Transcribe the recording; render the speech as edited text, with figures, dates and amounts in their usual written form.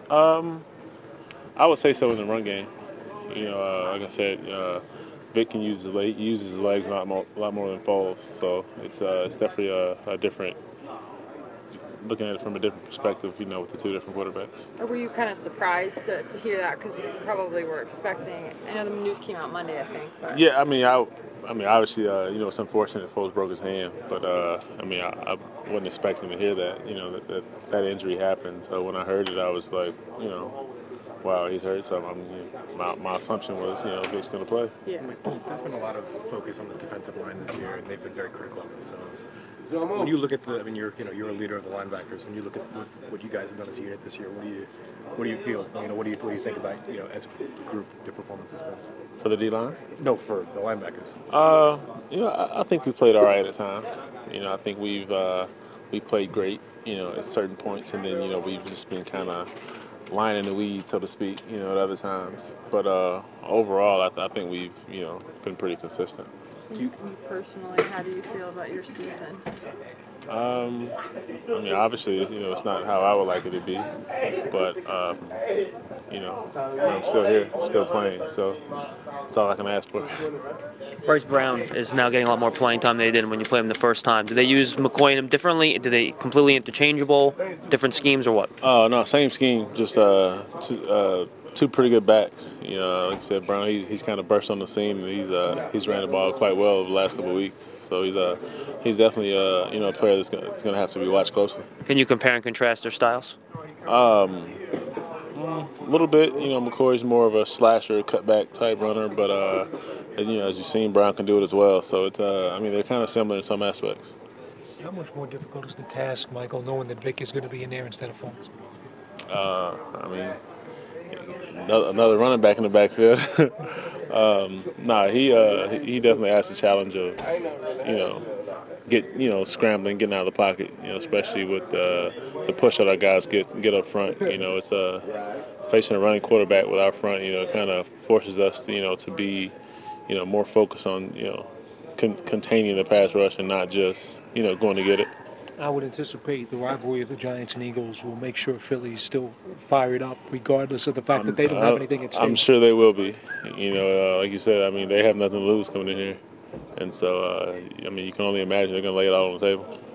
Um, I would say so in the run game. Like I said, Vic can use uses his legs a lot more than Foles. So it's definitely a different looking at it from a different perspective. With the two different quarterbacks. Or were you kind of surprised to hear that because you probably were expecting? I know the news came out Monday, I think. But Yeah, obviously, it's unfortunate Foles broke his hand, but I wasn't expecting to hear that. That injury happened. So when I heard it, I was like, wow, he's hurt. So my assumption was, Vic's going to play. Yeah. There's been a lot of focus on the defensive line this year, and they've been very critical of themselves. When you look at you're a leader of the linebackers. When you look at what you guys have done as a unit this year, what do you feel? What do you think about as a group, the performance has been? For the D line? No, for the linebackers. I think we played all right at times. I think we played great. At certain points, and then we've just been kind of lying in the weeds, so to speak. At other times, but overall, I think we've been pretty consistent. You personally, how do you feel about your season? Obviously, it's not how I would like it to be, but I'm still here, still playing, so that's all I can ask for. Bryce Brown is now getting a lot more playing time than they did when you played him the first time. Do they use McCoy and him differently? Do they completely interchangeable, different schemes, or what? No, same scheme, just two pretty good backs. Like you said, Brown, he's kind of burst on the scene, and he's ran the ball quite well over the last couple of weeks. So he's definitely a player that's going to have to be watched closely. Can you compare and contrast their styles? A little bit. McCoy's more of a slasher, cutback type runner, but as you've seen, Brown can do it as well. So they're kind of similar in some aspects. How much more difficult is the task, Michael, knowing that Vic is going to be in there instead of Foles? Another running back in the backfield. He definitely has the challenge of, scrambling, getting out of the pocket. Especially with the push that our guys get up front. It's facing a running quarterback with our front. Kind of forces us, to be, more focused on, containing the pass rush and not just, going to get it. I would anticipate the rivalry of the Giants and Eagles will make sure Philly's still fired up, regardless of the fact that they don't have anything at stake. I'm sure they will be. Like you said, they have nothing to lose coming in here. And so, you can only imagine they're going to lay it all on the table.